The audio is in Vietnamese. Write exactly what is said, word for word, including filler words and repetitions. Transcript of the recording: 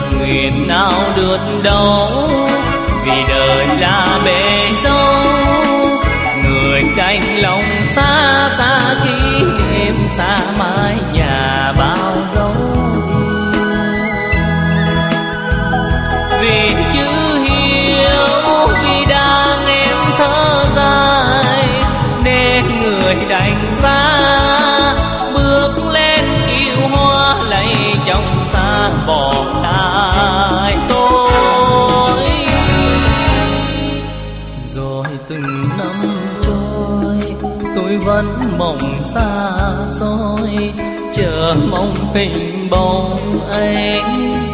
nguyện nào được đâu, vì đời là bể dâu. Người canh lòng xa xa kỷ niệm, xa mái nhà bao dấu yêu. Vì chữ hiếu, vì đang em thở dài, nên người đành ra bước lên kiêu hoa, lấy chồng xa bỏ lại tôi. Rồi từng năm trôi, tôi vẫn mộng xa xôi, chờ mong hình bóng anh.